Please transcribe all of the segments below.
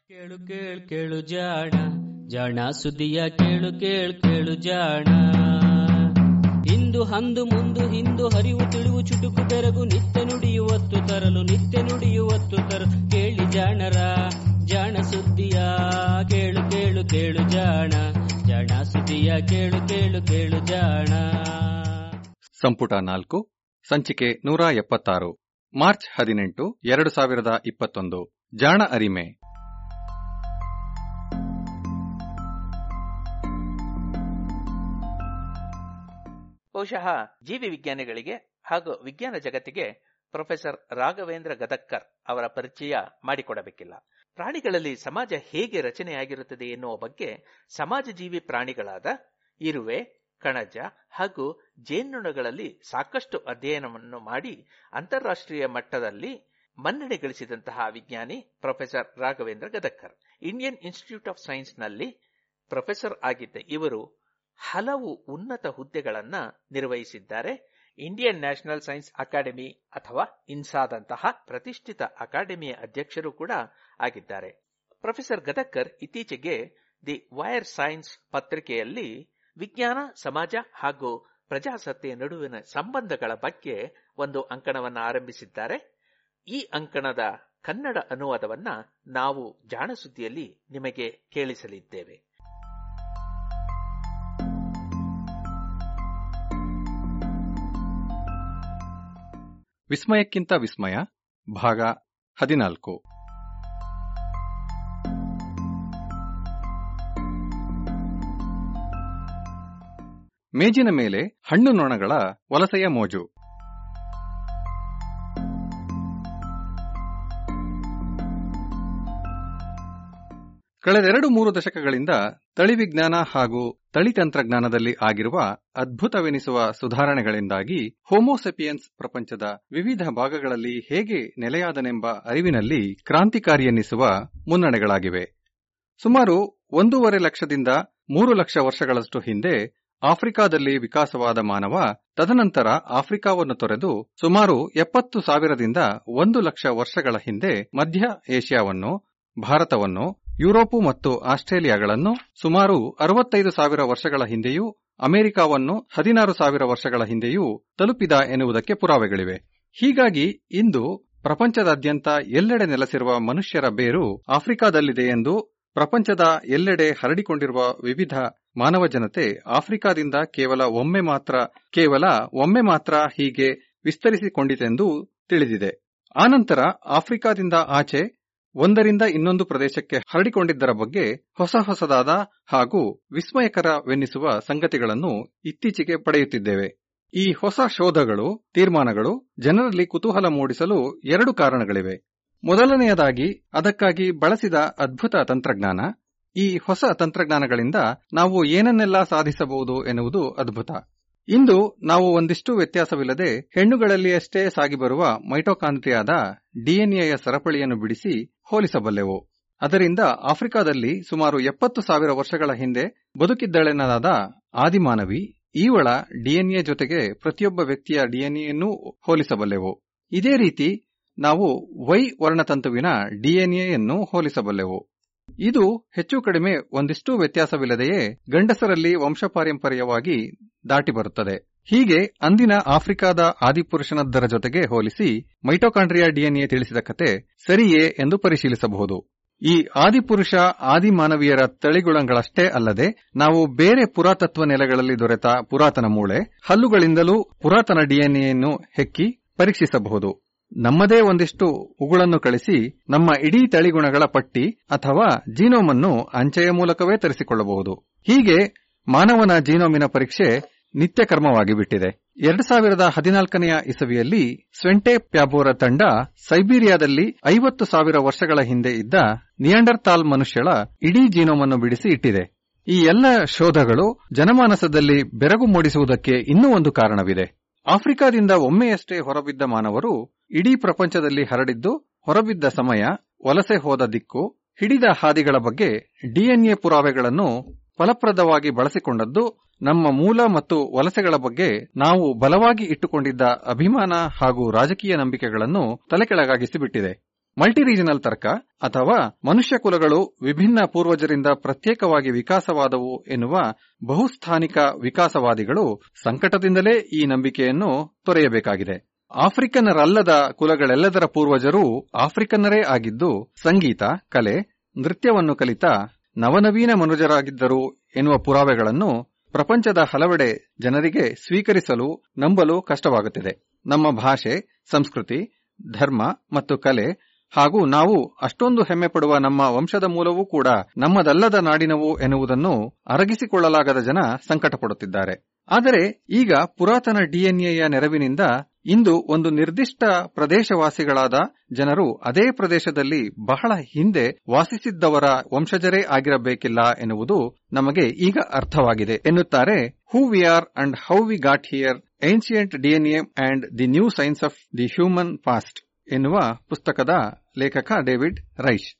ಕೇಳು ಕೇಳು ಕೇಳು ಜಾಣ ಜಾಣ ಸುದ್ದಿಯ ಕೇಳು ಕೇಳು ಕೇಳು ಜಾಣ. ಇಂದು ಹಂದು ಮುಂದು ಹಿಂದು ಹರಿವು ತಿಳಿವು ಚುಟುಕು ಬೆರಗು ನಿತ್ಯ ನುಡಿಯುವತ್ತು ತರಲು ನಿತ್ಯ ನುಡಿಯುವತ್ತು ತರಲು ಕೇಳಿ ಜಾಣರ ಜಾಣ ಸುದ್ದಿಯ ಕೇಳು ಕೇಳು ಕೇಳು ಜಾಣ ಜಾಣ ಸುದ್ದಿಯ ಕೇಳು ಕೇಳು ಕೇಳು ಜಾಣ. ಸಂಪುಟ 4 ಸಂಚಿಕೆ 176 ಮಾರ್ಚ್ 18, 2021. ಜಾಣ ಅರಿಮೆ. ಬಹುಶಃ ಜೀವಿ ವಿಜ್ಞಾನಿಗಳಿಗೆ ಹಾಗೂ ವಿಜ್ಞಾನ ಜಗತ್ತಿಗೆ ಪ್ರೊಫೆಸರ್ ರಾಘವೇಂದ್ರ ಗದಕ್ಕರ್ ಅವರ ಪರಿಚಯ ಮಾಡಿಕೊಡಬೇಕಿಲ್ಲ. ಪ್ರಾಣಿಗಳಲ್ಲಿ ಸಮಾಜ ಹೇಗೆ ರಚನೆಯಾಗಿರುತ್ತದೆ ಎನ್ನುವ ಬಗ್ಗೆ ಸಮಾಜ ಜೀವಿ ಪ್ರಾಣಿಗಳಾದ ಇರುವೆ, ಕಣಜ ಹಾಗೂ ಜೇನುನೊಣಗಳಲ್ಲಿ ಸಾಕಷ್ಟು ಅಧ್ಯಯನವನ್ನು ಮಾಡಿ ಅಂತಾರಾಷ್ಟ್ರೀಯ ಮಟ್ಟದಲ್ಲಿ ಮನ್ನಣೆ ಗಳಿಸಿದಂತಹ ವಿಜ್ಞಾನಿ professor Raghavendra Gadagkar. Indian institute of ಸೈನ್ಸ್ನಲ್ಲಿ ಪ್ರೊಫೆಸರ್ ಆಗಿದ್ದ ಇವರು ಹಲವು ಉನ್ನತ ಹುದ್ದೆಗಳನ್ನ ನಿರ್ವಹಿಸಿದ್ದಾರೆ. ಇಂಡಿಯನ್ ನ್ಯಾಷನಲ್ ಸೈನ್ಸ್ ಅಕಾಡೆಮಿ ಅಥವಾ ಇನ್ಸಾದಂತಹ ಪ್ರತಿಷ್ಠಿತ ಅಕಾಡೆಮಿಯ ಅಧ್ಯಕ್ಷರು ಕೂಡ ಆಗಿದ್ದಾರೆ. ಪ್ರೊಫೆಸರ್ ಗದಕ್ಕರ್ ಇತ್ತೀಚೆಗೆ ದಿ ವೈರ್ ಸೈನ್ಸ್ ಪತ್ರಿಕೆಯಲ್ಲಿ ವಿಜ್ಞಾನ, ಸಮಾಜ ಹಾಗೂ ಪ್ರಜಾಸತ್ತೆಯ ನಡುವಿನ ಸಂಬಂಧಗಳ ಬಗ್ಗೆ ಒಂದು ಅಂಕಣವನ್ನು ಆರಂಭಿಸಿದ್ದಾರೆ. ಈ ಅಂಕಣದ ಕನ್ನಡ ಅನುವಾದವನ್ನ ನಾವು ಜಾಣ ಸುದ್ದಿಯಲ್ಲಿ ನಿಮಗೆ ಕೇಳಿಸಲಿದ್ದೇವೆ. ವಿಸ್ಮಯಕ್ಕಿಂತ ವಿಸ್ಮಯ ಭಾಗ 14. ಮೇಜಿನ ಮೇಲೆ ಹಣ್ಣು ನೊಣಗಳ ವಲಸೆಯ ಮೋಜು. ಕಳೆದ 2-3 ದಶಕಗಳಿಂದ ತಳಿ ವಿಜ್ಞಾನ ಹಾಗೂ ತಳಿ ತಂತ್ರಜ್ಞಾನದಲ್ಲಿ ಆಗಿರುವ ಅದ್ಭುತವೆನಿಸುವ ಸುಧಾರಣೆಗಳಿಂದಾಗಿ ಹೋಮೋಸೆಪಿಯನ್ಸ್ ಪ್ರಪಂಚದ ವಿವಿಧ ಭಾಗಗಳಲ್ಲಿ ಹೇಗೆ ನೆಲೆಯಾದನೆಂಬ ಅರಿವಿನಲ್ಲಿ ಕ್ರಾಂತಿಕಾರಿ ಎನ್ನಿಸುವ ಮುನ್ನಡೆಗಳಾಗಿವೆ. ಸುಮಾರು 1.5 ಲಕ್ಷದಿಂದ 3 ಲಕ್ಷ ವರ್ಷಗಳಷ್ಟು ಹಿಂದೆ ಆಫ್ರಿಕಾದಲ್ಲಿ ವಿಕಾಸವಾದ ಮಾನವ ತದನಂತರ ಆಫ್ರಿಕಾವನ್ನು ತೊರೆದು ಸುಮಾರು 70,000ದಿಂದ 1 ಲಕ್ಷ ವರ್ಷಗಳ ಹಿಂದೆ ಮಧ್ಯ ಏಷ್ಯಾವನ್ನು, ಭಾರತವನ್ನು, ಯುರೋಪು ಮತ್ತು ಆಸ್ಟ್ರೇಲಿಯಾಗಳನ್ನು, ಸುಮಾರು 65,000 ವರ್ಷಗಳ ಹಿಂದೆಯೂ ಅಮೆರಿಕಾವನ್ನು 16,000 ವರ್ಷಗಳ ಹಿಂದೆಯೂ ತಲುಪಿದ ಎನ್ನುವುದಕ್ಕೆ ಪುರಾವೆಗಳಿವೆ. ಹೀಗಾಗಿ ಇಂದು ಪ್ರಪಂಚದಾದ್ಯಂತ ಎಲ್ಲೆಡೆ ನೆಲೆಸಿರುವ ಮನುಷ್ಯರ ಬೇರು ಆಫ್ರಿಕಾದಲ್ಲಿದೆ ಎಂದು ಪ್ರಪಂಚದ ಎಲ್ಲೆಡೆ ಹರಡಿಕೊಂಡಿರುವ ವಿವಿಧ ಮಾನವ ಜನತೆ ಆಫ್ರಿಕಾದಿಂದ ಕೇವಲ ಒಮ್ಮೆ ಮಾತ್ರ ಹೀಗೆ ವಿಸ್ತರಿಸಿಕೊಂಡಿತೆಂದು ತಿಳಿದಿದೆ. ಆನಂತರ ಆಫ್ರಿಕಾದಿಂದ ಆಚೆ ಒಂದರಿಂದ ಇನ್ನೊಂದು ಪ್ರದೇಶಕ್ಕೆ ಹರಡಿಕೊಂಡಿದ್ದರ ಬಗ್ಗೆ ಹೊಸದಾದ ಹಾಗೂ ವಿಸ್ಮಯಕರವೆನ್ನಿಸುವ ಸಂಗತಿಗಳನ್ನು ಇತ್ತೀಚೆಗೆ ಪಡೆಯುತ್ತಿದ್ದೇವೆ. ಈ ಹೊಸ ಶೋಧಗಳು, ತೀರ್ಮಾನಗಳು ಜನರಲ್ಲಿ ಕುತೂಹಲ ಮೂಡಿಸಲು 2 ಕಾರಣಗಳಿವೆ. ಮೊದಲನೆಯದಾಗಿ ಅದಕ್ಕಾಗಿ ಬಳಸಿದ ಅದ್ಭುತ ತಂತ್ರಜ್ಞಾನ. ಈ ಹೊಸ ತಂತ್ರಜ್ಞಾನಗಳಿಂದ ನಾವು ಏನನ್ನೆಲ್ಲ ಸಾಧಿಸಬಹುದು ಎನ್ನುವುದು ಅದ್ಭುತ. ಇಂದು ನಾವು ಒಂದಿಷ್ಟು ವ್ಯತ್ಯಾಸವಿಲ್ಲದೆ ಹೆಣ್ಣುಗಳಲ್ಲಿಯಷ್ಟೇ ಸಾಗಿಬರುವ ಮೈಟೊಕಾಂಡ್ರಿಯಾದ ಡಿಎನ್ಎಯ ಸರಪಳಿಯನ್ನು ಬಿಡಿಸಿ ಹೋಲಿಸಬಲ್ಲೆವು. ಅದರಿಂದ ಆಫ್ರಿಕಾದಲ್ಲಿ ಸುಮಾರು 70,000 ವರ್ಷಗಳ ಹಿಂದೆ ಬದುಕಿದ್ದಳೆನ್ನಲಾದ ಆದಿಮಾನವಿ ಈವಳ ಡಿಎನ್ಎ ಜೊತೆಗೆ ಪ್ರತಿಯೊಬ್ಬ ವ್ಯಕ್ತಿಯ ಡಿಎನ್ಎಯನ್ನೂ ಹೋಲಿಸಬಲ್ಲೆವು. ಇದೇ ರೀತಿ ನಾವು ವೈ ವರ್ಣತಂತುವಿನ ಡಿಎನ್ಎಯನ್ನು ಹೋಲಿಸಬಲ್ಲೆವು. ಇದು ಹೆಚ್ಚು ಕಡಿಮೆ ಒಂದಿಷ್ಟು ವ್ಯತ್ಯಾಸವಿಲ್ಲದೆಯೇ ಗಂಡಸರಲ್ಲಿ ವಂಶಪಾರಂಪರ್ಯವಾಗಿ ದಾಟಿ ಬರುತ್ತದೆ. ಹೀಗೆ ಅಂದಿನ ಆಫ್ರಿಕಾದ ಆದಿಪುರುಷನದ್ದರ ಜೊತೆಗೆ ಹೋಲಿಸಿ ಮೈಟೊಕಾಂಡ್ರಿಯಾ ಡಿಎನ್ಎ ತಿಳಿಸಿದ ಕತೆ ಸರಿಯೇ ಎಂದು ಪರಿಶೀಲಿಸಬಹುದು. ಈ ಆದಿಪುರುಷ ಆದಿಮಾನವೀಯರ ತಳಿಗುಣಗಳಷ್ಟೇ ಅಲ್ಲದೆ ನಾವು ಬೇರೆ ಪುರಾತತ್ವ ನೆಲೆಗಳಲ್ಲಿ ದೊರೆತ ಪುರಾತನ ಮೂಳೆ, ಹಲ್ಲುಗಳಿಂದಲೂ ಪುರಾತನ ಡಿಎನ್ಎಯನ್ನು ಹೆಕ್ಕಿ ಪರೀಕ್ಷಿಸಬಹುದು. ನಮ್ಮದೇ ಒಂದಿಷ್ಟು ಉಗುಳನ್ನು ಕಳಿಸಿ ನಮ್ಮ ಇಡೀ ತಳಿಗುಣಗಳ ಪಟ್ಟಿ ಅಥವಾ ಜೀನೋಮನ್ನು ಅಂಚೆಯ ಮೂಲಕವೇ ತರಿಸಿಕೊಳ್ಳಬಹುದು. ಹೀಗೆ ಮಾನವನ ಜೀನೋಮಿನ ಪರೀಕ್ಷೆ ನಿತ್ಯ ಕರ್ಮವಾಗಿ ಬಿಟ್ಟಿದೆ. 2014ನೇ ಇಸವಿಯಲ್ಲಿ ಸ್ವೆಂಟೆ ಪ್ಯಾಬೋರ ತಂಡ ಸೈಬೀರಿಯಾದಲ್ಲಿ 50,000 ವರ್ಷಗಳ ಹಿಂದೆ ಇದ್ದ ನಿಯಾಂಡರ್ತಾಲ್ ಮನುಷ್ಯಳ ಇಡೀ ಜೀನೋಮನ್ನು ಬಿಡಿಸಿ ಇಟ್ಟಿದೆ. ಈ ಎಲ್ಲ ಶೋಧಗಳು ಜನಮಾನಸದಲ್ಲಿ ಬೆರಗು ಮೂಡಿಸುವುದಕ್ಕೆ ಇನ್ನೂ ಒಂದು ಕಾರಣವಿದೆ. ಆಫ್ರಿಕಾದಿಂದ ಒಮ್ಮೆಯಷ್ಟೇ ಹೊರಬಿದ್ದ ಮಾನವರು ಇಡೀ ಪ್ರಪಂಚದಲ್ಲಿ ಹರಡಿದ್ದು, ಹೊರಬಿದ್ದ ಸಮಯ, ವಲಸೆ ಹೋದ ದಿಕ್ಕು, ಹಿಡಿದ ಹಾದಿಗಳ ಬಗ್ಗೆ ಡಿಎನ್ಎ ಪುರಾವೆಗಳನ್ನು ಫಲಪ್ರದವಾಗಿ ಬಳಸಿಕೊಂಡದ್ದು ನಮ್ಮ ಮೂಲ ಮತ್ತು ವಲಸೆಗಳ ಬಗ್ಗೆ ನಾವು ಬಲವಾಗಿ ಇಟ್ಟುಕೊಂಡಿದ್ದ ಅಭಿಮಾನ ಹಾಗೂ ರಾಜಕೀಯ ನಂಬಿಕೆಗಳನ್ನು ತಲೆಕೆಳಗಾಗಿಸಿಬಿಟ್ಟಿದೆ. ಮಲ್ಟಿ ರೀಜನಲ್ ತರ್ಕ ಅಥವಾ ಮನುಷ್ಯ ಕುಲಗಳು ವಿಭಿನ್ನ ಪೂರ್ವಜರಿಂದ ಪ್ರತ್ಯೇಕವಾಗಿ ವಿಕಾಸವಾದವು ಎನ್ನುವ ಬಹುಸ್ಥಾನಿಕ ವಿಕಾಸವಾದಿಗಳು ಸಂಕಟದಿಂದಲೇ ಈ ನಂಬಿಕೆಯನ್ನು ತೊರೆಯಬೇಕಾಗಿದೆ. ಆಫ್ರಿಕನ್ನರಲ್ಲದ ಕುಲಗಳೆಲ್ಲದರ ಪೂರ್ವಜರೂ ಆಫ್ರಿಕನ್ನರೇ ಆಗಿದ್ದು ಸಂಗೀತ, ಕಲೆ, ನೃತ್ಯವನ್ನು ಕಲಿತ ನವನವೀನ ಮನುಜರಾಗಿದ್ದರು ಎನ್ನುವ ಪುರಾವೆಗಳನ್ನು ಪ್ರಪಂಚದ ಹಲವೆಡೆ ಜನರಿಗೆ ಸ್ವೀಕರಿಸಲು, ನಂಬಲು ಕಷ್ಟವಾಗುತ್ತಿದೆ. ನಮ್ಮ ಭಾಷೆ, ಸಂಸ್ಕೃತಿ, ಧರ್ಮ ಮತ್ತು ಕಲೆ ಹಾಗೂ ನಾವು ಅಷ್ಟೊಂದು ಹೆಮ್ಮೆ ಪಡುವ ನಮ್ಮ ವಂಶದ ಮೂಲವೂ ಕೂಡ ನಮ್ಮದಲ್ಲದ ನಾಡಿನವು ಎನ್ನುವುದನ್ನು ಅರಗಿಸಿಕೊಳ್ಳಲಾಗದ ಜನ ಸಂಕಟಪಡುತ್ತಿದ್ದಾರೆ. ಆದರೆ ಈಗ ಪುರಾತನ ಡಿಎನ್ಎಯ ನೆರವಿನಿಂದ ಇಂದು ಒಂದು ನಿರ್ದಿಷ್ಟ ಪ್ರದೇಶವಾಸಿಗಳಾದ ಜನರು ಅದೇ ಪ್ರದೇಶದಲ್ಲಿ ಬಹಳ ಹಿಂದೆ ವಾಸಿಸಿದ್ದವರ ವಂಶಜರೇ ಆಗಿರಬೇಕಿಲ್ಲ ಎನ್ನುವುದು ನಮಗೆ ಈಗ ಅರ್ಥವಾಗಿದೆ ಎನ್ನುತ್ತಾರೆ who we are and how we got here, ancient DNA and the new science of the human past ಎನ್ನುವ ಪುಸ್ತಕದ ಲೇಖಕ ಡೇವಿಡ್ ರೈಶ್.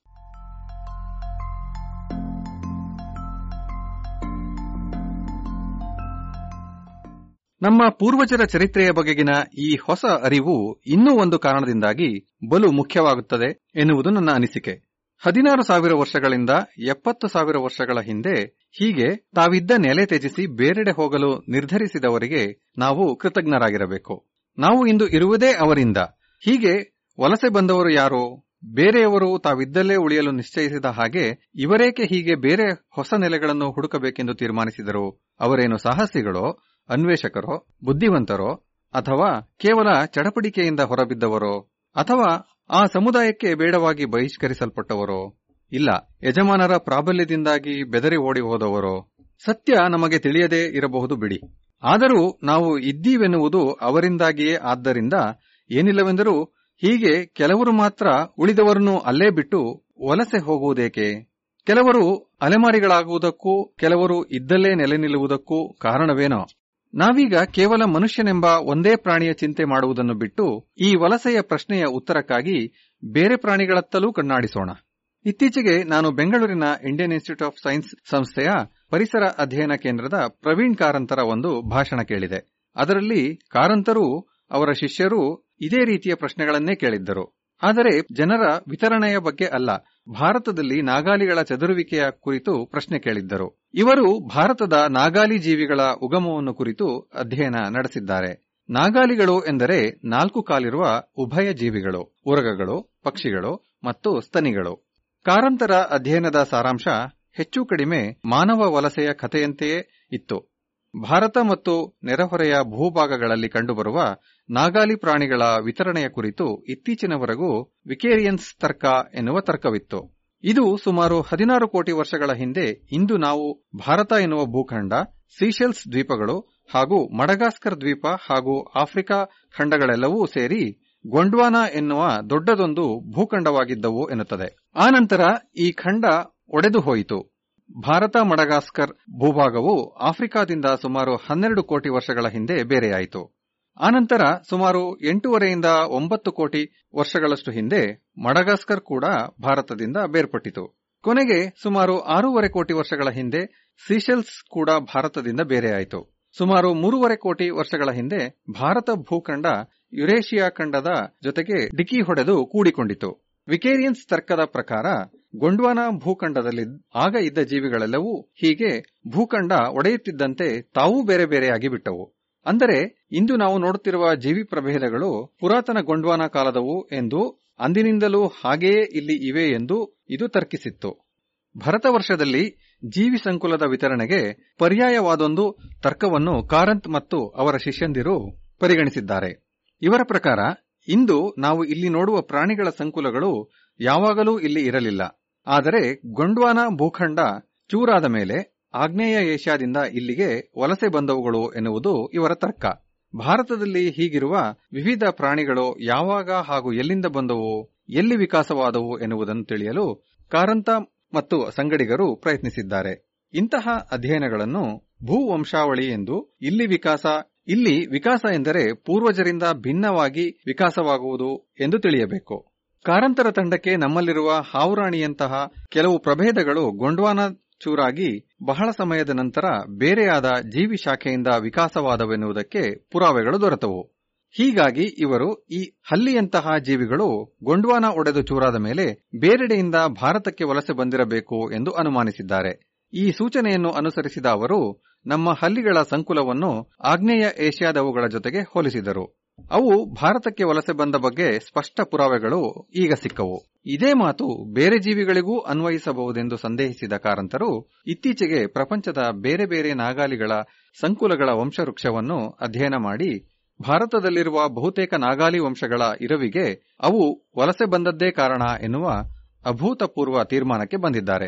ನಮ್ಮ ಪೂರ್ವಜರ ಚರಿತ್ರೆಯ ಬಗೆಗಿನ ಈ ಹೊಸ ಅರಿವು ಇನ್ನೂ ಒಂದು ಕಾರಣದಿಂದಾಗಿ ಬಲು ಮುಖ್ಯವಾಗುತ್ತದೆ ಎನ್ನುವುದು ನನ್ನ ಅನಿಸಿಕೆ. 16,000 ವರ್ಷಗಳಿಂದ 70,000 ವರ್ಷಗಳ ಹಿಂದೆ ಹೀಗೆ ತಾವಿದ್ದ ನೆಲೆ ತ್ಯಜಿಸಿ ಬೇರೆಡೆ ಹೋಗಲು ನಿರ್ಧರಿಸಿದವರಿಗೆ ನಾವು ಕೃತಜ್ಞರಾಗಿರಬೇಕು. ನಾವು ಇಂದು ಇರುವುದೇ ಅವರಿಂದ. ಹೀಗೆ ವಲಸೆ ಬಂದವರು ಯಾರೋ? ಬೇರೆಯವರು ತಾವಿದ್ದಲ್ಲೇ ಉಳಿಯಲು ನಿಶ್ಚಯಿಸಿದ ಹಾಗೆ ಇವರೇಕೆ ಹೀಗೆ ಬೇರೆ ಹೊಸ ನೆಲೆಗಳನ್ನು ಹುಡುಕಬೇಕೆಂದು ತೀರ್ಮಾನಿಸಿದರು? ಅವರೇನು ಸಾಹಸಿಗಳೋ, ಅನ್ವೇಷಕರೋ, ಬುದ್ಧಿವಂತರೋ, ಅಥವಾ ಕೇವಲ ಚಡಪಡಿಕೆಯಿಂದ ಹೊರಬಿದ್ದವರೋ, ಅಥವಾ ಆ ಸಮುದಾಯಕ್ಕೆ ಬೇಡವಾಗಿ ಬಹಿಷ್ಕರಿಸಲ್ಪಟ್ಟವರೋ? ಇಲ್ಲ, ಯಜಮಾನರ ಪ್ರಾಬಲ್ಯದಿಂದಾಗಿ ಬೆದರಿ ಓಡಿ ಹೋದವರೋ? ಸತ್ಯ ನಮಗೆ ತಿಳಿಯದೇ ಇರಬಹುದು ಬಿಡಿ. ಆದರೂ ನಾವು ಇದ್ದೀವೆನ್ನುವುದು ಅವರಿಂದಾಗಿಯೇ. ಆದ್ದರಿಂದ ಏನಿಲ್ಲವೆಂದರೂ ಹೀಗೆ ಕೆಲವರು ಮಾತ್ರ ಉಳಿದವರನ್ನು ಅಲ್ಲೇ ಬಿಟ್ಟು ವಲಸೆ ಹೋಗುವುದೇಕೆ? ಕೆಲವರು ಅಲೆಮಾರಿಗಳಾಗುವುದಕ್ಕೂ ಕೆಲವರು ಇದ್ದಲ್ಲೇ ನೆಲೆ ನಿಲ್ಲುವುದಕ್ಕೂ ಕಾರಣವೇನೋ? ನಾವೀಗ ಕೇವಲ ಮನುಷ್ಯನೆಂಬ ಒಂದೇ ಪ್ರಾಣಿಯ ಚಿಂತೆ ಮಾಡುವುದನ್ನು ಬಿಟ್ಟು ಈ ವಲಸೆಯ ಪ್ರಶ್ನೆಯ ಉತ್ತರಕ್ಕಾಗಿ ಬೇರೆ ಪ್ರಾಣಿಗಳತ್ತಲೂ ಕಣ್ಣಾಡಿಸೋಣ. ಇತ್ತೀಚೆಗೆ ನಾನು ಬೆಂಗಳೂರಿನ ಇಂಡಿಯನ್ ಇನ್ಸ್ಟಿಟ್ಯೂಟ್ ಆಫ್ ಸೈನ್ಸ್ ಸಂಸ್ಥೆಯ ಪರಿಸರ ಅಧ್ಯಯನ ಕೇಂದ್ರದ ಪ್ರವೀಣ್ ಕಾರಂತರ ಒಂದು ಭಾಷಣ ಕೇಳಿದೆ. ಅದರಲ್ಲಿ ಕಾರಂತರು ಅವರ ಶಿಷ್ಯರು ಇದೇ ರೀತಿಯ ಪ್ರಶ್ನೆಗಳನ್ನೇ ಕೇಳಿದ್ದರು. ಆದರೆ ಜನರ ವಿತರಣೆಯ ಬಗ್ಗೆ ಅಲ್ಲ, ಭಾರತದಲ್ಲಿ ನಾಗಾಲಿಗಳ ಚದುರುವಿಕೆಯ ಕುರಿತು ಪ್ರಶ್ನೆ ಕೇಳಿದ್ದರು. ಇವರು ಭಾರತದ ನಾಗಾಲಿ ಜೀವಿಗಳ ಉಗಮವನ್ನು ಕುರಿತು ಅಧ್ಯಯನ ನಡೆಸಿದ್ದಾರೆ. ನಾಗಾಲಿಗಳು ಎಂದರೆ 4 ಕಾಲಿರುವ ಉಭಯ ಜೀವಿಗಳು, ಉರಗಗಳು, ಪಕ್ಷಿಗಳು ಮತ್ತು ಸ್ತನಿಗಳು. ಕಾರಂತರ ಅಧ್ಯಯನದ ಸಾರಾಂಶ ಹೆಚ್ಚು ಕಡಿಮೆ ಮಾನವ ವಲಸೆಯ ಕಥೆಯಂತೆಯೇ ಇತ್ತು. ಭಾರತ ಮತ್ತು ನೆರೆಹೊರೆಯ ಭೂಭಾಗಗಳಲ್ಲಿ ಕಂಡುಬರುವ ನಾಗಾಲಿ ಪ್ರಾಣಿಗಳ ವಿತರಣೆಯ ಕುರಿತು ಇತ್ತೀಚಿನವರೆಗೂ ವಿಕೇರಿಯನ್ಸ್ ತರ್ಕ ಎನ್ನುವ ತರ್ಕವಿತ್ತು. ಇದು ಸುಮಾರು 16 ಕೋಟಿ ವರ್ಷಗಳ ಹಿಂದೆ ಇಂದು ನಾವು ಭಾರತ ಎನ್ನುವ ಭೂಖಂಡ, ಸೀಶೆಲ್ಸ್ ದ್ವೀಪಗಳು ಹಾಗೂ ಮಡಗಾಸ್ಕರ್ ದ್ವೀಪ ಹಾಗೂ ಆಫ್ರಿಕಾ ಖಂಡಗಳೆಲ್ಲವೂ ಸೇರಿ ಗೊಂಡ್ವಾನಾ ಎನ್ನುವ ದೊಡ್ಡದೊಂದು ಭೂಖಂಡವಾಗಿದ್ದವು ಎನ್ನುತ್ತದೆ. ಆನಂತರ ಈ ಖಂಡ ಒಡೆದು ಹೋಯಿತು. ಭಾರತ ಮಡಗಾಸ್ಕರ್ ಭೂಭಾಗವು ಆಫ್ರಿಕಾದಿಂದ ಸುಮಾರು 12 ಕೋಟಿ ವರ್ಷಗಳ ಹಿಂದೆ ಬೇರೆಯಾಯಿತು. ಆನಂತರ ಸುಮಾರು 8.5ರಿಂದ 9 ಕೋಟಿ ವರ್ಷಗಳಷ್ಟು ಹಿಂದೆ ಮಡಗಾಸ್ಕರ್ ಕೂಡ ಭಾರತದಿಂದ ಬೇರ್ಪಟ್ಟಿತು. ಕೊನೆಗೆ ಸುಮಾರು 6.5 ಕೋಟಿ ವರ್ಷಗಳ ಹಿಂದೆ ಸೀಶೆಲ್ಸ್ ಕೂಡ ಭಾರತದಿಂದ ಬೇರೆಯಾಯಿತು. ಸುಮಾರು 3.5 ಕೋಟಿ ವರ್ಷಗಳ ಹಿಂದೆ ಭಾರತ ಭೂಖಂಡ ಯುರೇಷಿಯಾ ಖಂಡದ ಜೊತೆಗೆ ಡಿಕ್ಕಿ ಹೊಡೆದು ಕೂಡಿಕೊಂಡಿತು. ವಿಕೇರಿಯನ್ಸ್ ತರ್ಕದ ಪ್ರಕಾರ ಗೊಂಡ್ವಾನಾ ಭೂಖಂಡದಲ್ಲಿ ಆಗ ಇದ್ದ ಜೀವಿಗಳೆಲ್ಲವೂ ಹೀಗೆ ಭೂಖಂಡ ಒಡೆಯುತ್ತಿದ್ದಂತೆ ತಾವೂ ಬೇರೆ ಬೇರೆಯಾಗಿ ಬಿಟ್ಟವು. ಅಂದರೆ ಇಂದು ನಾವು ನೋಡುತ್ತಿರುವ ಜೀವಿ ಪ್ರಭೇದಗಳು ಪುರಾತನ ಗೊಂಡ್ವಾನಾ ಕಾಲದವು ಎಂದು, ಅಂದಿನಿಂದಲೂ ಹಾಗೆಯೇ ಇಲ್ಲಿ ಇವೆ ಎಂದು ಇದು ತರ್ಕಿಸಿತ್ತು. ಭರತ ವರ್ಷದಲ್ಲಿ ಜೀವಿ ಸಂಕುಲದ ವಿತರಣೆಗೆ ಪರ್ಯಾಯವಾದೊಂದು ತರ್ಕವನ್ನು ಕಾರಂತ್ ಮತ್ತು ಅವರ ಶಿಷ್ಯಂದಿರು ಪರಿಗಣಿಸಿದ್ದಾರೆ. ಇವರ ಪ್ರಕಾರ ಇಂದು ನಾವು ಇಲ್ಲಿ ನೋಡುವ ಪ್ರಾಣಿಗಳ ಸಂಕುಲಗಳು ಯಾವಾಗಲೂ ಇಲ್ಲಿ ಇರಲಿಲ್ಲ. ಆದರೆ ಗೊಂಡ್ವಾನಾ ಭೂಖಂಡ ಚೂರಾದ ಮೇಲೆ ಆಗ್ನೇಯ ಏಷ್ಯಾದಿಂದ ಇಲ್ಲಿಗೆ ವಲಸೆ ಬಂದವುಗಳು ಎನ್ನುವುದು ಇವರ ತರ್ಕ. ಭಾರತದಲ್ಲಿ ಹೀಗಿರುವ ವಿವಿಧ ಪ್ರಾಣಿಗಳು ಯಾವಾಗ ಹಾಗೂ ಎಲ್ಲಿಂದ ಬಂದವು, ಎಲ್ಲಿ ವಿಕಾಸವಾದವು ಎನ್ನುವುದನ್ನು ತಿಳಿಯಲು ಕಾರಂತ ಮತ್ತು ಸಂಗಡಿಗರು ಪ್ರಯತ್ನಿಸಿದ್ದಾರೆ. ಇಂತಹ ಅಧ್ಯಯನಗಳನ್ನು ಭೂವಂಶಾವಳಿ ಎಂದು, ಇಲ್ಲಿ ವಿಕಾಸ ಎಂದರೆ ಪೂರ್ವಜರಿಂದ ಭಿನ್ನವಾಗಿ ವಿಕಾಸವಾಗುವುದು ಎಂದು ತಿಳಿಯಬೇಕು. ಕಾರಂತರ ತಂಡಕ್ಕೆ ನಮ್ಮಲ್ಲಿರುವ ಹಾವುರಾಣಿಯಂತಹ ಕೆಲವು ಪ್ರಭೇದಗಳು ಗೊಂಡ್ವಾನಾ ಚೂರಾಗಿ ಬಹಳ ಸಮಯದ ನಂತರ ಬೇರೆಯಾದ ಜೀವಿ ಶಾಖೆಯಿಂದ ವಿಕಾಸವಾದವೆನ್ನುವುದಕ್ಕೆ ಪುರಾವೆಗಳು ದೊರೆತವು. ಹೀಗಾಗಿ ಇವರು ಈ ಹಲ್ಲಿಯಂತಹ ಜೀವಿಗಳು ಗೊಂಡ್ವಾನ ಒಡೆದು ಚೂರಾದ ಮೇಲೆ ಬೇರೆಡೆಯಿಂದ ಭಾರತಕ್ಕೆ ವಲಸೆ ಬಂದಿರಬೇಕು ಎಂದು ಅನುಮಾನಿಸಿದ್ದಾರೆ. ಈ ಸೂಚನೆಯನ್ನು ಅನುಸರಿಸಿದ ಅವರು ನಮ್ಮ ಹಲ್ಲಿಗಳ ಸಂಕುಲವನ್ನು ಆಗ್ನೇಯ ಏಷ್ಯಾದವುಗಳ ಜೊತೆಗೆ ಹೋಲಿಸಿದರು. ಅವು ಭಾರತಕ್ಕೆ ವಲಸೆ ಬಂದ ಬಗ್ಗೆ ಸ್ಪಷ್ಟ ಪುರಾವೆಗಳು ಈಗ ಸಿಕ್ಕವು. ಇದೇ ಮಾತು ಬೇರೆ ಜೀವಿಗಳಿಗೂ ಅನ್ವಯಿಸಬಹುದೆಂದು ಸಂದೇಹಿಸಿದ ಕಾರಂತರು ಇತ್ತೀಚೆಗೆ ಪ್ರಪಂಚದ ಬೇರೆ ಬೇರೆ ನಾಗಾಲಿಗಳ ಸಂಕುಲಗಳ ವಂಶವೃಕ್ಷವನ್ನು ಅಧ್ಯಯನ ಮಾಡಿ ಭಾರತದಲ್ಲಿರುವ ಬಹುತೇಕ ನಾಗಾಲಿ ವಂಶಗಳ ಇರವಿಗೆ ಅವು ವಲಸೆ ಬಂದದ್ದೇ ಕಾರಣ ಎನ್ನುವ ಅಭೂತಪೂರ್ವ ತೀರ್ಮಾನಕ್ಕೆ ಬಂದಿದ್ದಾರೆ.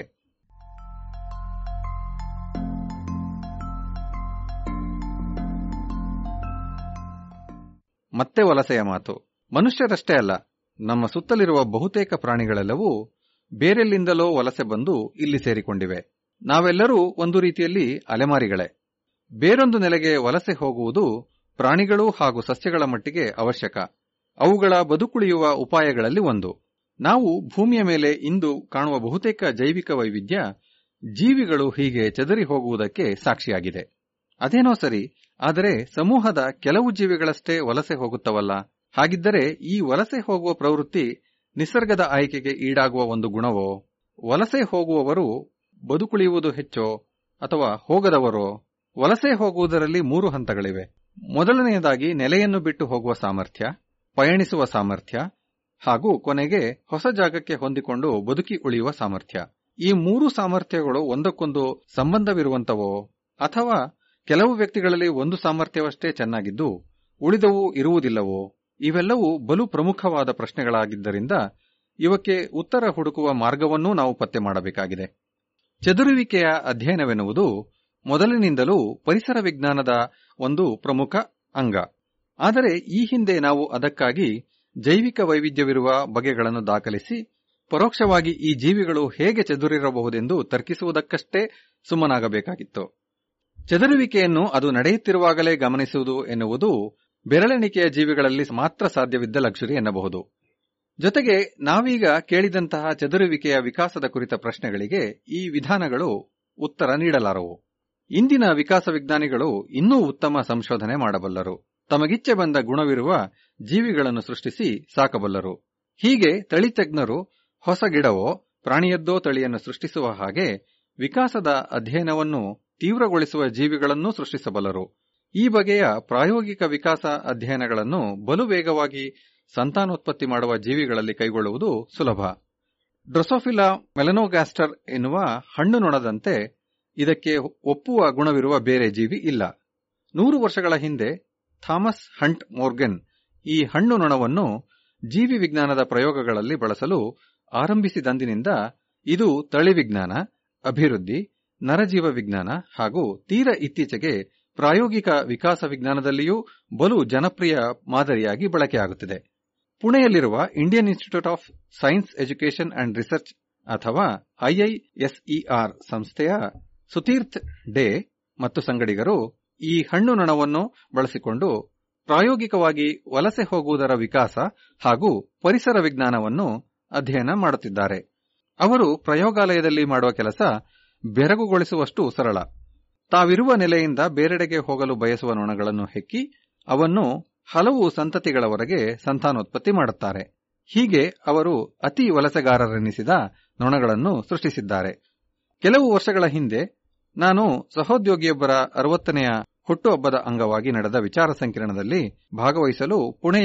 ಮತ್ತೆ ವಲಸೆಯ ಮಾತು. ಮನುಷ್ಯರಷ್ಟೇ ಅಲ್ಲ, ನಮ್ಮ ಸುತ್ತಲಿರುವ ಬಹುತೇಕ ಪ್ರಾಣಿಗಳೆಲ್ಲವೂ ಬೇರೆಲ್ಲಿಂದಲೋ ವಲಸೆ ಬಂದು ಇಲ್ಲಿ ಸೇರಿಕೊಂಡಿವೆ. ನಾವೆಲ್ಲರೂ ಒಂದು ರೀತಿಯಲ್ಲಿ ಅಲೆಮಾರಿಗಳೇ. ಬೇರೊಂದು ನೆಲೆಗೆ ವಲಸೆ ಹೋಗುವುದು ಪ್ರಾಣಿಗಳು ಹಾಗೂ ಸಸ್ಯಗಳ ಮಟ್ಟಿಗೆ ಅವಶ್ಯಕ. ಅವುಗಳ ಬದುಕುಳಿಯುವ ಉಪಾಯಗಳಲ್ಲಿ ಒಂದು. ನಾವು ಭೂಮಿಯ ಮೇಲೆ ಇಂದು ಕಾಣುವ ಬಹುತೇಕ ಜೈವಿಕ ವೈವಿಧ್ಯ ಜೀವಿಗಳು ಹೀಗೆ ಚದರಿ ಹೋಗುವುದಕ್ಕೆ ಸಾಕ್ಷಿಯಾಗಿದೆ. ಅದೇನೋ ಸರಿ, ಆದರೆ ಸಮೂಹದ ಕೆಲವು ಜೀವಿಗಳಷ್ಟೇ ವಲಸೆ ಹೋಗುತ್ತವಲ್ಲ. ಹಾಗಿದ್ದರೆ ಈ ವಲಸೆ ಹೋಗುವ ಪ್ರವೃತ್ತಿ ನಿಸರ್ಗದ ಆಯ್ಕೆಗೆ ಈಡಾಗುವ ಒಂದು ಗುಣವೋ? ವಲಸೆ ಹೋಗುವವರು ಬದುಕುಳಿಯುವುದು ಹೆಚ್ಚೋ ಅಥವಾ ಹೋಗದವರೋ? ವಲಸೆ ಹೋಗುವುದರಲ್ಲಿ 3 ಹಂತಗಳಿವೆ. ಮೊದಲನೆಯದಾಗಿ ನೆಲೆಯನ್ನು ಬಿಟ್ಟು ಹೋಗುವ ಸಾಮರ್ಥ್ಯ, ಪಯಣಿಸುವ ಸಾಮರ್ಥ್ಯ ಹಾಗೂ ಕೊನೆಗೆ ಹೊಸ ಜಾಗಕ್ಕೆ ಹೊಂದಿಕೊಂಡು ಬದುಕಿ ಉಳಿಯುವ ಸಾಮರ್ಥ್ಯ. ಈ 3 ಸಾಮರ್ಥ್ಯಗಳು ಒಂದಕ್ಕೊಂದು ಸಂಬಂಧವಿರುವಂತವೋ ಅಥವಾ ಕೆಲವು ವ್ಯಕ್ತಿಗಳಲ್ಲಿ ಒಂದು ಸಾಮರ್ಥ್ಯವಷ್ಟೇ ಚೆನ್ನಾಗಿದ್ದು ಉಳಿದವು ಇರುವುದಿಲ್ಲವೋ? ಇವೆಲ್ಲವೂ ಬಲು ಪ್ರಮುಖವಾದ ಪ್ರಶ್ನೆಗಳಾಗಿದ್ದರಿಂದ ಇವಕ್ಕೆ ಉತ್ತರ ಹುಡುಕುವ ಮಾರ್ಗವನ್ನೂ ನಾವು ಪತ್ತೆ ಮಾಡಬೇಕಾಗಿದೆ. ಚದುರುವಿಕೆಯ ಅಧ್ಯಯನವೆನ್ನುವುದು ಮೊದಲಿನಿಂದಲೂ ಪರಿಸರ ವಿಜ್ಞಾನದ ಒಂದು ಪ್ರಮುಖ ಅಂಗ. ಆದರೆ ಈ ಹಿಂದೆ ನಾವು ಅದಕ್ಕಾಗಿ ಜೈವಿಕ ವೈವಿಧ್ಯವಿರುವ ಬಗೆಗಳನ್ನು ದಾಖಲಿಸಿ ಪರೋಕ್ಷವಾಗಿ ಈ ಜೀವಿಗಳು ಹೇಗೆ ಚದುರಿರಬಹುದೆಂದು ತರ್ಕಿಸುವುದಕ್ಕಷ್ಟೇ ಸುಮ್ಮನಾಗಬೇಕಾಗಿತ್ತು. ಚದುರುವಿಕೆಯನ್ನು ಅದು ನಡೆಯುತ್ತಿರುವಾಗಲೇ ಗಮನಿಸುವುದು ಎನ್ನುವುದು ಬೆರಳೆಣಿಕೆಯ ಜೀವಿಗಳಲ್ಲಿ ಮಾತ್ರ ಸಾಧ್ಯವಿದ್ದ ಲಕ್ಷರಿ ಎನ್ನಬಹುದು. ಜೊತೆಗೆ ನಾವೀಗ ಕೇಳಿದಂತಹ ಚದುರುವಿಕೆಯ ವಿಕಾಸದ ಕುರಿತ ಪ್ರಶ್ನೆಗಳಿಗೆ ಈ ವಿಧಾನಗಳು ಉತ್ತರ ನೀಡಲಾರವು. ಇಂದಿನ ವಿಕಾಸ ವಿಜ್ಞಾನಿಗಳು ಇನ್ನೂ ಉತ್ತಮ ಸಂಶೋಧನೆ ಮಾಡಬಲ್ಲರು. ತಮಗಿಚ್ಛೆ ಬಂದ ಗುಣವಿರುವ ಜೀವಿಗಳನ್ನು ಸೃಷ್ಟಿಸಿ ಸಾಕಬಲ್ಲರು. ಹೀಗೆ ತಳಿತಜ್ಞರು ಹೊಸ ಗಿಡವೋ ಪ್ರಾಣಿಯದ್ದೋ ತಳಿಯನ್ನು ಸೃಷ್ಟಿಸುವ ಹಾಗೆ ವಿಕಾಸದ ಅಧ್ಯಯನವನ್ನು ತೀವ್ರಗೊಳಿಸುವ ಜೀವಿಗಳನ್ನೂ ಸೃಷ್ಟಿಸಬಲ್ಲರು. ಈ ಬಗೆಯ ಪ್ರಾಯೋಗಿಕ ವಿಕಾಸ ಅಧ್ಯಯನಗಳನ್ನು ಬಲು ವೇಗವಾಗಿ ಸಂತಾನೋತ್ಪತ್ತಿ ಮಾಡುವ ಜೀವಿಗಳಲ್ಲಿ ಕೈಗೊಳ್ಳುವುದು ಸುಲಭ. ಡ್ರೊಸೋಫಿಲಾ ಮೆಲನೋಗಾಸ್ಟರ್ ಎನ್ನುವ ಹಣ್ಣು ನೊಣದಂತೆ ಇದಕ್ಕೆ ಒಪ್ಪುವ ಗುಣವಿರುವ ಬೇರೆ ಜೀವಿ ಇಲ್ಲ. 100 ವರ್ಷಗಳ ಹಿಂದೆ ಥಾಮಸ್ ಹಂಟ್ ಮೋರ್ಗನ್ ಈ ಹಣ್ಣು ನೊಣವನ್ನು ಜೀವಿ ವಿಜ್ಞಾನದ ಪ್ರಯೋಗಗಳಲ್ಲಿ ಬಳಸಲು ಆರಂಭಿಸಿದಂದಿನಿಂದ ಇದು ತಳಿವಿಜ್ಞಾನ, ಅಭಿವೃದ್ಧಿ, ನರಜೀವ ವಿಜ್ಞಾನ ಹಾಗೂ ತೀರ ಇತ್ತೀಚೆಗೆ ಪ್ರಾಯೋಗಿಕ ವಿಕಾಸ ವಿಜ್ಞಾನದಲ್ಲಿಯೂ ಬಲು ಜನಪ್ರಿಯ ಮಾದರಿಯಾಗಿ ಬಳಕೆಯಾಗುತ್ತಿದೆ. ಪುಣೆಯಲ್ಲಿರುವ Indian institute of science education and research ಅಥವಾ IISER ಸಂಸ್ಥೆಯ ಸುತೀರ್ಥ್ ಡೇ ಮತ್ತು ಸಂಗಡಿಗರು ಈ ಹಣ್ಣು ನೊಣವನ್ನು ಬಳಸಿಕೊಂಡು ಪ್ರಾಯೋಗಿಕವಾಗಿ ವಲಸೆ ಹೋಗುವುದರ ವಿಕಾಸ ಹಾಗೂ ಪರಿಸರ ವಿಜ್ಞಾನವನ್ನು ಅಧ್ಯಯನ ಮಾಡುತ್ತಿದ್ದಾರೆ. ಅವರು ಪ್ರಯೋಗಾಲಯದಲ್ಲಿ ಮಾಡುವ ಕೆಲಸ ಬೆರಗುಗೊಳಿಸುವಷ್ಟು ಸರಳ. ತಾವಿರುವ ನೆಲೆಯಿಂದ ಬೇರೆಡೆಗೆ ಹೋಗಲು ಬಯಸುವ ನೊಣಗಳನ್ನು ಹೆಕ್ಕಿ ಅವನ್ನು ಹಲವು ಸಂತತಿಗಳವರೆಗೆ ಸಂತಾನೋತ್ಪತ್ತಿ ಮಾಡುತ್ತಾರೆ. ಹೀಗೆ ಅವರು ಅತಿ ವಲಸೆಗಾರರೆನಿಸಿದ ನೊಣಗಳನ್ನು ಸೃಷ್ಟಿಸಿದ್ದಾರೆ. ಕೆಲವು ವರ್ಷಗಳ ಹಿಂದೆ ನಾನು ಸಹೋದ್ಯೋಗಿಯೊಬ್ಬರ 60ನೇ ಹುಟ್ಟುಹಬ್ಬದ ಅಂಗವಾಗಿ ನಡೆದ ವಿಚಾರ ಸಂಕಿರಣದಲ್ಲಿ ಭಾಗವಹಿಸಲು ಪುಣೆಯ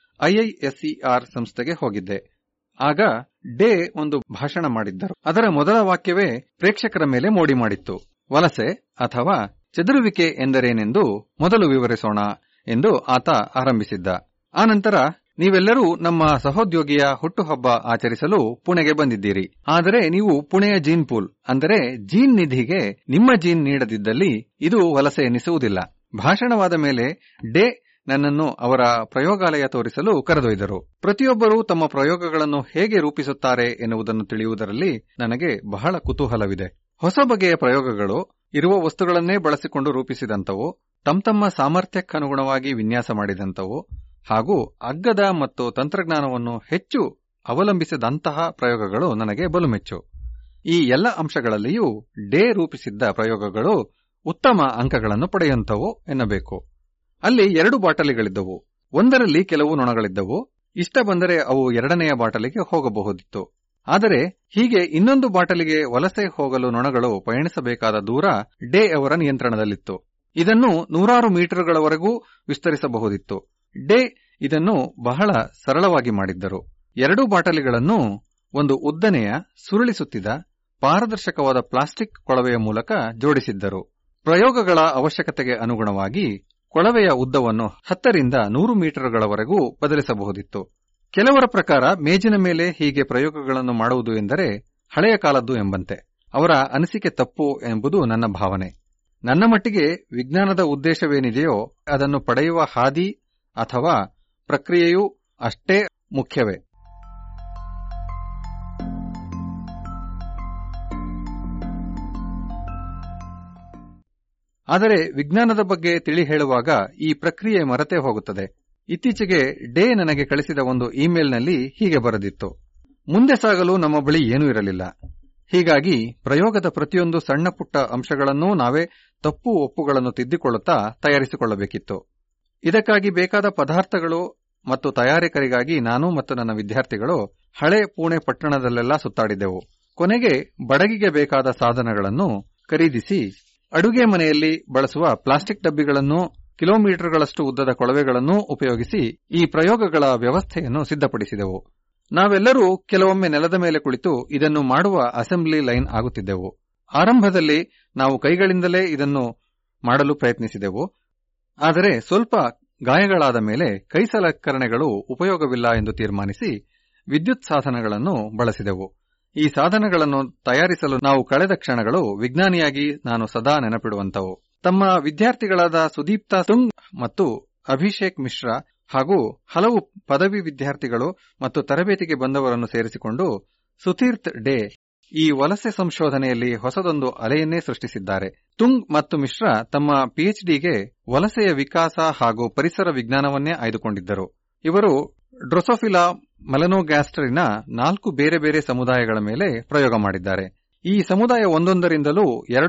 IISER ಸಂಸ್ಥೆಗೆ ಹೋಗಿದ್ದೆ. ಆಗ ಡೇ ಒಂದು ಭಾಷಣ ಮಾಡಿದ್ದರು. ಅದರ ಮೊದಲ ವಾಕ್ಯವೇ ಪ್ರೇಕ್ಷಕರ ಮೇಲೆ ಮೋಡಿ ಮಾಡಿತ್ತು. ವಲಸೆ ಅಥವಾ ಚದುರುವಿಕೆ ಎಂದರೇನೆಂದು ಮೊದಲು ವಿವರಿಸೋಣ ಎಂದು ಆತ ಆರಂಭಿಸಿದ್ದ. ಆನಂತರ, ನೀವೆಲ್ಲರೂ ನಮ್ಮ ಸಹೋದ್ಯೋಗಿಯ ಹುಟ್ಟುಹಬ್ಬ ಆಚರಿಸಲು ಪುಣೆಗೆ ಬಂದಿದ್ದೀರಿ. ಆದರೆ ನೀವು ಪುಣೆಯ ಜೀನ್ ಪೂಲ್ ಅಂದರೆ ಜೀನ್ ನಿಧಿಗೆ ನಿಮ್ಮ ಜೀನ್ ನೀಡದಿದ್ದಲ್ಲಿ ಇದು ವಲಸೆ ಎನ್ನಿಸುವುದಿಲ್ಲ. ಭಾಷಣವಾದ ಮೇಲೆ ಡೇ ನನ್ನನ್ನು ಅವರ ಪ್ರಯೋಗಾಲಯ ತೋರಿಸಲು ಕರೆದೊಯ್ದರು. ಪ್ರತಿಯೊಬ್ಬರೂ ತಮ್ಮ ಪ್ರಯೋಗಗಳನ್ನು ಹೇಗೆ ರೂಪಿಸುತ್ತಾರೆ ಎನ್ನುವುದನ್ನು ತಿಳಿಯುವುದರಲ್ಲಿ ನನಗೆ ಬಹಳ ಕುತೂಹಲವಿದೆ. ಹೊಸ ಬಗೆಯ ಪ್ರಯೋಗಗಳು ಇರುವ ವಸ್ತುಗಳನ್ನೇ ಬಳಸಿಕೊಂಡು ರೂಪಿಸಿದಂಥವು, ತಮ್ಮ ಸಾಮರ್ಥ್ಯಕ್ಕನುಗುಣವಾಗಿ ವಿನ್ಯಾಸ ಮಾಡಿದಂಥವು ಹಾಗೂ ಅಗ್ಗದ ಮತ್ತು ತಂತ್ರಜ್ಞಾನವನ್ನು ಹೆಚ್ಚು ಅವಲಂಬಿಸಿದಂತಹ ಪ್ರಯೋಗಗಳು ನನಗೆ ಬಲು ಮೆಚ್ಚು. ಈ ಎಲ್ಲ ಅಂಶಗಳಲ್ಲಿಯೂ ಡೇ ರೂಪಿಸಿದ್ದ ಪ್ರಯೋಗಗಳು ಉತ್ತಮ ಅಂಕಗಳನ್ನು ಪಡೆಯುವಂಥವು ಎನ್ನಬೇಕು. ಅಲ್ಲಿ 2 ಬಾಟಲಿಗಳಿದ್ದವು. ಒಂದರಲ್ಲಿ ಕೆಲವು ನೊಣಗಳಿದ್ದವು. ಇಷ್ಟ ಬಂದರೆ ಅವು ಎರಡನೆಯ ಬಾಟಲಿಗೆ ಹೋಗಬಹುದಿತ್ತು. ಆದರೆ ಹೀಗೆ ಇನ್ನೊಂದು ಬಾಟಲಿಗೆ ವಲಸೆ ಹೋಗಲು ನೊಣಗಳು ಪಯಣಿಸಬೇಕಾದ ದೂರ ಡೇ ಅವರ ನಿಯಂತ್ರಣದಲ್ಲಿತ್ತು. ಇದನ್ನು 100 ಮೀಟರ್ಗಳವರೆಗೂ ವಿಸ್ತರಿಸಬಹುದಿತ್ತು. ಡೇ ಇದನ್ನು ಬಹಳ ಸರಳವಾಗಿ ಮಾಡಿದ್ದರು. 2 ಬಾಟಲಿಗಳನ್ನು ಒಂದು ಉದ್ದನೆಯ ಸುರುಳಿಸುತ್ತಿದ್ದ ಪಾರದರ್ಶಕವಾದ ಪ್ಲಾಸ್ಟಿಕ್ ಕೊಳವೆಯ ಮೂಲಕ ಜೋಡಿಸಿದ್ದರು. ಪ್ರಯೋಗಗಳ ಅವಶ್ಯಕತೆಗೆ ಅನುಗುಣವಾಗಿ ಕೊಳವೆಯ ಉದ್ದವನ್ನು 10 ರಿಂದ 100 ಮೀಟರ್ಗಳವರೆಗೂ ಬದಲಿಸಬಹುದಿತ್ತು. ಕೆಲವರ ಪ್ರಕಾರ ಮೇಜಿನ ಮೇಲೆ ಹೀಗೆ ಪ್ರಯೋಗಗಳನ್ನು ಮಾಡುವುದು ಎಂದರೆ ಹಳೆಯ ಕಾಲದ್ದು ಎಂಬಂತೆ. ಅವರ ಅನಿಸಿಕೆ ತಪ್ಪು ಎಂಬುದು ನನ್ನ ಭಾವನೆ. ನನ್ನ ಮಟ್ಟಿಗೆ ವಿಜ್ಞಾನದ ಉದ್ದೇಶವೇನಿದೆಯೋ ಅದನ್ನು ಪಡೆಯುವ ಹಾದಿ ಅಥವಾ ಪ್ರಕ್ರಿಯೆಯೂ ಅಷ್ಟೇ ಮುಖ್ಯವೇ. ಆದರೆ ವಿಜ್ಞಾನದ ಬಗ್ಗೆ ತಿಳಿ ಹೇಳುವಾಗ ಈ ಪ್ರಕ್ರಿಯೆ ಮರೆತೇ ಹೋಗುತ್ತದೆ. ಇತ್ತೀಚೆಗೆ ಡೇ ನನಗೆ ಕಳಿಸಿದ ಒಂದು ಇಮೇಲ್ನಲ್ಲಿ ಹೀಗೆ ಬರೆದಿತ್ತು: ಮುಂದೆ ಸಾಗಲು ನಮ್ಮ ಬಳಿ ಏನೂ ಇರಲಿಲ್ಲ. ಹೀಗಾಗಿ ಪ್ರಯೋಗದ ಪ್ರತಿಯೊಂದು ಸಣ್ಣ ಪುಟ್ಟ ಅಂಶಗಳನ್ನೂ ನಾವೇ ತಪ್ಪು ಒಪ್ಪುಗಳನ್ನು ತಿದ್ದಿಕೊಳ್ಳುತ್ತಾ ತಯಾರಿಸಿಕೊಳ್ಳಬೇಕಿತ್ತು. ಇದಕ್ಕಾಗಿ ಬೇಕಾದ ಪದಾರ್ಥಗಳು ಮತ್ತು ತಯಾರಕರಿಗಾಗಿ ನಾನು ಮತ್ತು ನನ್ನ ವಿದ್ಯಾರ್ಥಿಗಳು ಹಳೆ ಪುಣೆ ಪಟ್ಟಣದಲ್ಲೆಲ್ಲ ಸುತ್ತಾಡಿದೆವು. ಕೊನೆಗೆ ಬಡಗಿಗೆ ಬೇಕಾದ ಸಾಧನಗಳನ್ನು ಖರೀದಿಸಿ ಅಡುಗೆ ಮನೆಯಲ್ಲಿ ಬಳಸುವ ಪ್ಲಾಸ್ಟಿಕ್ ಡಬ್ಬಿಗಳನ್ನು, ಕಿಲೋಮೀಟರ್ಗಳಷ್ಟು ಉದ್ದದ ಕೊಳವೆಗಳನ್ನೂ ಉಪಯೋಗಿಸಿ ಈ ಪ್ರಯೋಗಗಳ ವ್ಯವಸ್ಥೆಯನ್ನು ಸಿದ್ಧಪಡಿಸಿದೆವು. ನಾವೆಲ್ಲರೂ ಕೆಲವೊಮ್ಮೆ ನೆಲದ ಮೇಲೆ ಕುಳಿತು ಇದನ್ನು ಮಾಡುವ ಅಸೆಂಬ್ಲಿ ಲೈನ್ ಆಗುತ್ತಿದ್ದೆವು. ಆರಂಭದಲ್ಲಿ ನಾವು ಕೈಗಳಿಂದಲೇ ಇದನ್ನು ಮಾಡಲು ಪ್ರಯತ್ನಿಸಿದೆವು. ಆದರೆ ಸ್ವಲ್ಪ ಗಾಯಗಳಾದ ಮೇಲೆ ಕೈ ಸಲಕರಣೆಗಳು ಉಪಯೋಗವಿಲ್ಲ ಎಂದು ತೀರ್ಮಾನಿಸಿ ವಿದ್ಯುತ್ ಸಾಧನಗಳನ್ನು ಬಳಸಿದೆವು. ಈ ಸಾಧನಗಳನ್ನು ತಯಾರಿಸಲು ನಾವು ಕಳೆದ ಕ್ಷಣಗಳು ವಿಜ್ಞಾನಿಯಾಗಿ ನಾನು ಸದಾ ನೆನಪಿಡುವಂತವು. ತಮ್ಮ ವಿದ್ಯಾರ್ಥಿಗಳಾದ ಸುದೀಪ್ತಾ ತುಂಗ್ ಮತ್ತು ಅಭಿಷೇಕ್ ಮಿಶ್ರಾ ಹಾಗೂ ಹಲವು ಪದವಿ ವಿದ್ಯಾರ್ಥಿಗಳು ಮತ್ತು ತರಬೇತಿಗೆ ಬಂದವರನ್ನು ಸೇರಿಸಿಕೊಂಡು ಸುತೀರ್ಥ್ ಡೇ ಈ ವಲಸೆ ಸಂಶೋಧನೆಯಲ್ಲಿ ಹೊಸದೊಂದು ಅಲೆಯನ್ನೇ ಸೃಷ್ಟಿಸಿದ್ದಾರೆ. ತುಂಗ್ ಮತ್ತು ಮಿಶ್ರಾ ತಮ್ಮ ಪಿಎಚ್ಡಿಗೆ ವಲಸೆಯ ವಿಕಾಸ ಹಾಗೂ ಪರಿಸರ ವಿಜ್ಞಾನವನ್ನೇ ಆಯ್ದುಕೊಂಡಿದ್ದರು. ಇವರು ಡ್ರೊಸೋಫಿಲಾ ಮೆಲನೋಗ್ಯಾಸ್ಟರಿನ 4 ಬೇರೆ ಬೇರೆ ಸಮುದಾಯಗಳ ಮೇಲೆ ಪ್ರಯೋಗ ಮಾಡಿದ್ದಾರೆ. ಈ ಸಮುದಾಯ ಒಂದೊಂದರಿಂದಲೂ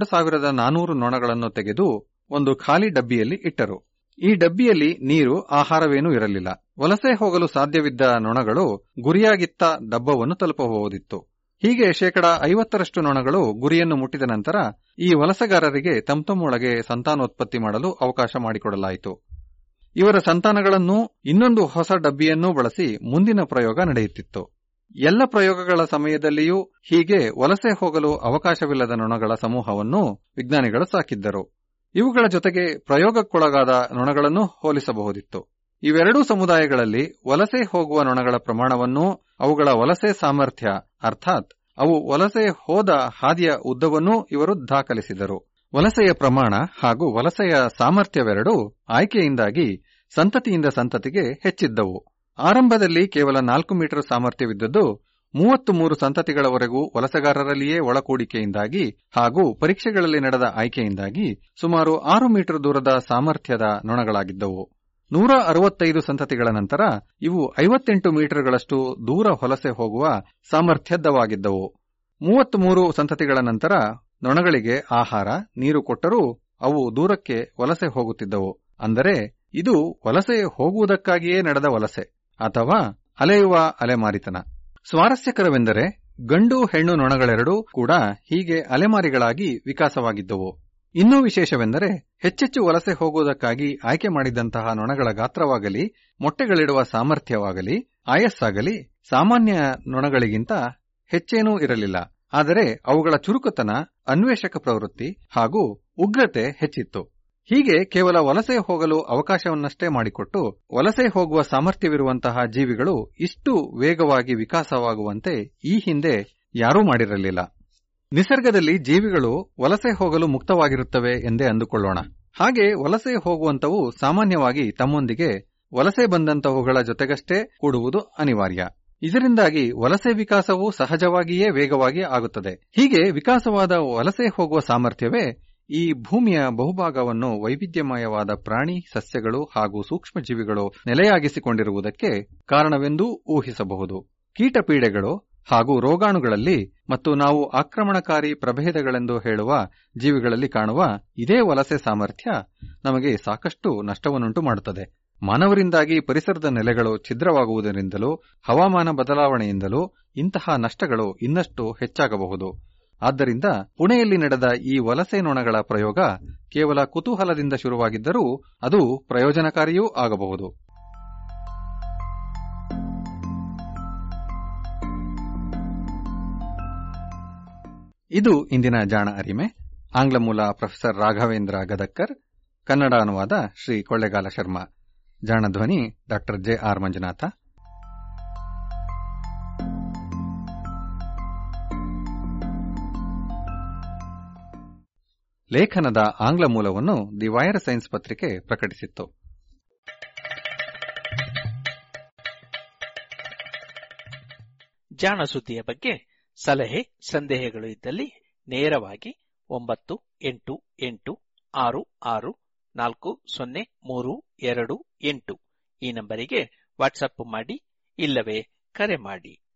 2400 ನೊಣಗಳನ್ನು ತೆಗೆದು ಒಂದು ಖಾಲಿ ಡಬ್ಬಿಯಲ್ಲಿ ಇಟ್ಟರು. ಈ ಡಬ್ಬಿಯಲ್ಲಿ ನೀರು, ಆಹಾರವೇನೂ ಇರಲಿಲ್ಲ. ವಲಸೆ ಹೋಗಲು ಸಾಧ್ಯವಿದ್ದ ನೊಣಗಳು ಗುರಿಯಾಗಿತ್ತ ಡಬ್ಬವನ್ನು ತಲುಪಬಹುದಿತ್ತು. ಹೀಗೆ 50% ನೊಣಗಳು ಗುರಿಯನ್ನು ಮುಟ್ಟಿದ ನಂತರ ಈ ವಲಸೆಗಾರರಿಗೆ ತಮ್ಮೊಳಗೆ ಸಂತಾನೋತ್ಪತ್ತಿ ಮಾಡಲು ಅವಕಾಶ ಮಾಡಿಕೊಡಲಾಯಿತು. ಇವರ ಸಂತಾನಗಳನ್ನು ಇನ್ನೊಂದು ಹೊಸ ಡಬ್ಬಿಯನ್ನೂ ಬಳಸಿ ಮುಂದಿನ ಪ್ರಯೋಗ ನಡೆಯುತ್ತಿತ್ತು. ಎಲ್ಲ ಪ್ರಯೋಗಗಳ ಸಮಯದಲ್ಲಿಯೂ ಹೀಗೆ ವಲಸೆ ಹೋಗಲು ಅವಕಾಶವಿಲ್ಲದ ನೊಣಗಳ ಸಮೂಹವನ್ನು ವಿಜ್ಞಾನಿಗಳು ಸಾಕಿದ್ದರು. ಇವುಗಳ ಜೊತೆಗೆ ಪ್ರಯೋಗಕ್ಕೊಳಗಾದ ನೊಣಗಳನ್ನು ಹೋಲಿಸಬಹುದಿತ್ತು. ಇವೆರಡೂ ಸಮುದಾಯಗಳಲ್ಲಿ ವಲಸೆ ಹೋಗುವ ನೊಣಗಳ ಪ್ರಮಾಣವನ್ನು, ಅವುಗಳ ವಲಸೆ ಸಾಮರ್ಥ್ಯ ಅರ್ಥಾತ್ ಅವು ವಲಸೆ ಹೋದ ಹಾದಿಯ ಉದ್ದವನ್ನೂ ಇವರು ದಾಖಲಿಸಿದರು. ವಲಸೆಯ ಪ್ರಮಾಣ ಹಾಗೂ ವಲಸೆಯ ಸಾಮರ್ಥ್ಯವೆರಡೂ ಆಯ್ಕೆಯಿಂದಾಗಿ ಸಂತತಿಯಿಂದ ಸಂತತಿಗೆ ಹೆಚ್ಚಿದ್ದವು. ಆರಂಭದಲ್ಲಿ ಕೇವಲ 4 ಮೀಟರ್ ಸಾಮರ್ಥ್ಯವಿದ್ದದ್ದು 33 ಸಂತತಿಗಳವರೆಗೂ ವಲಸೆಗಾರರಲ್ಲಿಯೇ ಒಳಕೂಡಿಕೆಯಿಂದಾಗಿ ಹಾಗೂ ಪರೀಕ್ಷೆಗಳಲ್ಲಿ ನಡೆದ ಆಯ್ಕೆಯಿಂದಾಗಿ ಸುಮಾರು 6 ಮೀಟರ್ ದೂರದ ಸಾಮರ್ಥ್ಯದ ನೊಣಗಳಾಗಿದ್ದವು. 165 ಸಂತತಿಗಳ ನಂತರ ಇವು 58 ಮೀಟರ್ಗಳಷ್ಟು ದೂರ ವಲಸೆ ಹೋಗುವ ಸಾಮರ್ಥ್ಯದವಾಗಿದ್ದವು. 33 ಸಂತತಿಗಳ ನಂತರ ನೊಣಗಳಿಗೆ ಆಹಾರ, ನೀರು ಕೊಟ್ಟರೂ ಅವು ದೂರಕ್ಕೆ ವಲಸೆ ಹೋಗುತ್ತಿದ್ದವು. ಅಂದರೆ ಇದು ವಲಸೆ ಹೋಗುವುದಕ್ಕಾಗಿಯೇ ನಡೆದ ವಲಸೆ ಅಥವಾ ಅಲೆಯುವ ಅಲೆಮಾರಿತನ. ಸ್ವಾರಸ್ಯಕರವೆಂದರೆ ಗಂಡು ಹೆಣ್ಣು ನೊಣಗಳೆರಡೂ ಕೂಡ ಹೀಗೆ ಅಲೆಮಾರಿಗಳಾಗಿ ವಿಕಾಸವಾಗಿದ್ದವು. ಇನ್ನೂ ವಿಶೇಷವೆಂದರೆ ಹೆಚ್ಚೆಚ್ಚು ವಲಸೆ ಹೋಗುವುದಕ್ಕಾಗಿ ಆಯ್ಕೆ ಮಾಡಿದಂತಹ ನೊಣಗಳ ಗಾತ್ರವಾಗಲಿ, ಮೊಟ್ಟೆಗಳಿಡುವ ಸಾಮರ್ಥ್ಯವಾಗಲಿ, ಆಯಸ್ಸಾಗಲಿ ಸಾಮಾನ್ಯ ನೊಣಗಳಿಗಿಂತ ಹೆಚ್ಚೇನೂ ಇರಲಿಲ್ಲ. ಆದರೆ ಅವುಗಳ ಚುರುಕುತನ, ಅನ್ವೇಷಕ ಪ್ರವೃತ್ತಿ ಹಾಗೂ ಉಗ್ರತೆ ಹೆಚ್ಚಿತ್ತು. ಹೀಗೆ ಕೇವಲ ವಲಸೆ ಹೋಗಲು ಅವಕಾಶವನ್ನಷ್ಟೇ ಮಾಡಿಕೊಟ್ಟು ವಲಸೆ ಹೋಗುವ ಸಾಮರ್ಥ್ಯವಿರುವಂತಹ ಜೀವಿಗಳು ಇಷ್ಟು ವೇಗವಾಗಿ ವಿಕಾಸವಾಗುವಂತೆ ಈ ಹಿಂದೆ ಯಾರೂ ಮಾಡಿರಲಿಲ್ಲ. ನಿಸರ್ಗದಲ್ಲಿ ಜೀವಿಗಳು ವಲಸೆ ಹೋಗಲು ಮುಕ್ತವಾಗಿರುತ್ತವೆ ಎಂದೇ ಅಂದುಕೊಳ್ಳೋಣ. ಹಾಗೆ ವಲಸೆ ಹೋಗುವಂತವು ಸಾಮಾನ್ಯವಾಗಿ ತಮ್ಮೊಂದಿಗೆ ವಲಸೆ ಬಂದಂತವುಗಳ ಜೊತೆಗಷ್ಟೇ ಕೂಡುವುದು ಅನಿವಾರ್ಯ. ಇದರಿಂದಾಗಿ ವಲಸೆ ವಿಕಾಸವು ಸಹಜವಾಗಿಯೇ ವೇಗವಾಗಿ ಆಗುತ್ತದೆ. ಹೀಗೆ ವಿಕಾಸವಾದ ವಲಸೆ ಹೋಗುವ ಸಾಮರ್ಥ್ಯವೇ ಈ ಭೂಮಿಯ ಬಹುಭಾಗವನ್ನು ವೈವಿಧ್ಯಮಯವಾದ ಪ್ರಾಣಿ, ಸಸ್ಯಗಳು ಹಾಗೂ ಸೂಕ್ಷ್ಮಜೀವಿಗಳು ನೆಲೆಯಾಗಿಸಿಕೊಂಡಿರುವುದಕ್ಕೆ ಕಾರಣವೆಂದೂ ಊಹಿಸಬಹುದು. ಕೀಟಪೀಡೆಗಳು ಹಾಗೂ ರೋಗಾಣುಗಳಲ್ಲಿ ಮತ್ತು ನಾವು ಆಕ್ರಮಣಕಾರಿ ಪ್ರಭೇದಗಳೆಂದು ಹೇಳುವ ಜೀವಿಗಳಲ್ಲಿ ಕಾಣುವ ಇದೇ ವಲಸೆ ಸಾಮರ್ಥ್ಯ ನಮಗೆ ಸಾಕಷ್ಟು ನಷ್ಟವನ್ನುಂಟು ಮಾಡುತ್ತದೆ. ಮಾನವರಿಂದಾಗಿ ಪರಿಸರದ ನೆಲೆಗಳು ಛಿದ್ರವಾಗುವುದರಿಂದಲೂ ಹವಾಮಾನ ಬದಲಾವಣೆಯಿಂದಲೂ ಇಂತಹ ನಷ್ಟಗಳು ಇನ್ನಷ್ಟು ಹೆಚ್ಚಾಗಬಹುದು. ಆದ್ದರಿಂದ ಪುಣೆಯಲ್ಲಿ ನಡೆದ ಈ ವಲಸೆ ನೊಣಗಳ ಪ್ರಯೋಗ ಕೇವಲ ಕುತೂಹಲದಿಂದ ಶುರುವಾಗಿದ್ದರೂ ಅದು ಪ್ರಯೋಜನಕಾರಿಯೂ ಆಗಬಹುದು. ಇದು ಇಂದಿನ ಜಾಣ ಅರಿಮೆ. ಆಂಗ್ಲ ಮೂಲ ಪ್ರೊಫೆಸರ್ ರಾಘವೇಂದ್ರ ಗದಕ್ಕರ್, ಕನ್ನಡ ಅನುವಾದ ಶ್ರೀ ಕೊಳ್ಳೇಗಾಲ ಶರ್ಮಾ. ಜಾಣ ಧ್ವನಿ ಡಾ ಜೆ.ಆರ್. ಮಂಜುನಾಥ. ಲೇಖನದ ಆಂಗ್ಲ ಮೂಲವನ್ನು ದಿ ವೈರ್ ಸೈನ್ಸ್ ಪತ್ರಿಕೆ ಪ್ರಕಟಿಸಿತ್ತು. ಜಾಣ ಸುದ್ದಿಯ ಬಗ್ಗೆ ಸಲಹೆ ಸಂದೇಹಗಳು ಇದ್ದಲ್ಲಿ ನೇರವಾಗಿ 9886640328 ಈ ನಂಬರಿಗೆ ವಾಟ್ಸಪ್ ಮಾಡಿ, ಇಲ್ಲವೇ ಕರೆ ಮಾಡಿ.